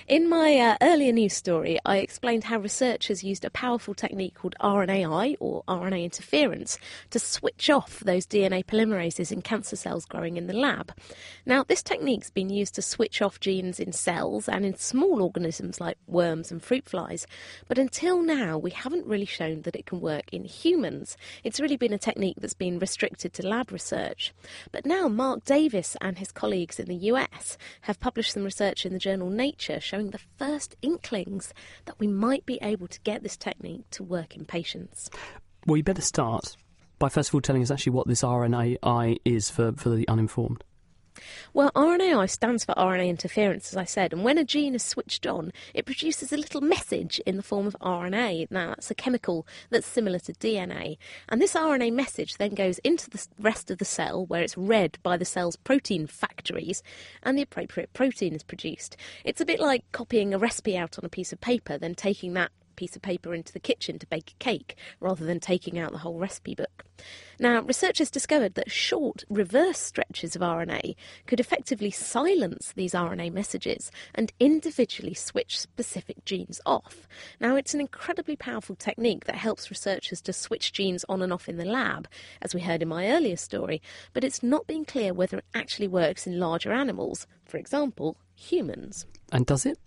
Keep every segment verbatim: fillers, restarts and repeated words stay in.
In my uh, earlier news story, I explained how researchers used a powerful technique called R N A I, or R N A interference, to switch off those D N A polymerases in cancer cells growing in the lab. Now, this technique's been used to switch off genes in cells and in small organisms like worms and fruit flies, but until now we haven't really shown that it can work in humans. It's really been a technique that's been restricted to lab research. But now Mark Davis and his colleagues in the U S have published some research in the journal Nature showing the first inklings that we might be able to get this technique to work in patients. Well, you better start by first of all telling us actually what this R N A I is for, for the uninformed. Well, R N A I stands for R N A interference, as I said, and when a gene is switched on, it produces a little message in the form of R N A. Now, that's a chemical that's similar to D N A, and this R N A message then goes into the rest of the cell, where it's read by the cell's protein factories, and the appropriate protein is produced. It's a bit like copying a recipe out on a piece of paper, then taking that piece of paper into the kitchen to bake a cake, rather than taking out the whole recipe book. Now, researchers discovered that short reverse stretches of R N A could effectively silence these R N A messages and individually switch specific genes off. Now, it's an incredibly powerful technique that helps researchers to switch genes on and off in the lab, as we heard in my earlier story, but it's not been clear whether it actually works in larger animals, for example, humans. And does it?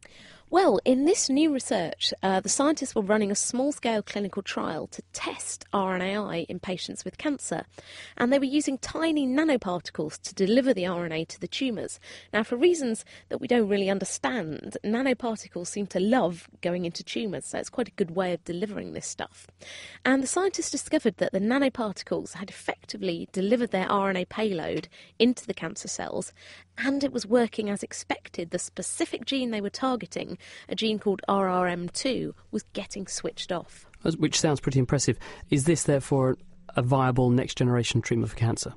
Well, in this new research, uh, the scientists were running a small-scale clinical trial to test R N A I in patients with cancer, and they were using tiny nanoparticles to deliver the R N A to the tumours. Now, for reasons that we don't really understand, nanoparticles seem to love going into tumours, so it's quite a good way of delivering this stuff. And the scientists discovered that the nanoparticles had effectively delivered their R N A payload into the cancer cells, and it was working as expected. The specific gene they were targeting, a gene called R R M two, was getting switched off. Which sounds pretty impressive. Is this, therefore, a viable next-generation treatment for cancer?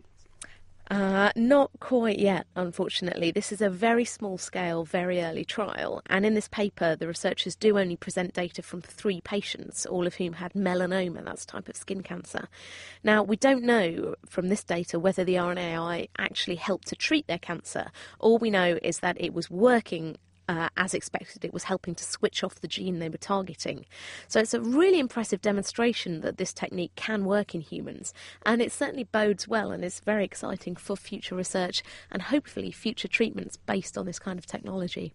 Uh, not quite yet, unfortunately. This is a very small-scale, very early trial, and in this paper the researchers do only present data from three patients, all of whom had melanoma, that's a type of skin cancer. Now, we don't know from this data whether the R N A I actually helped to treat their cancer. All we know is that it was working Uh, as expected. It was helping to switch off the gene they were targeting. So it's a really impressive demonstration that this technique can work in humans, and it certainly bodes well and is very exciting for future research and hopefully future treatments based on this kind of technology.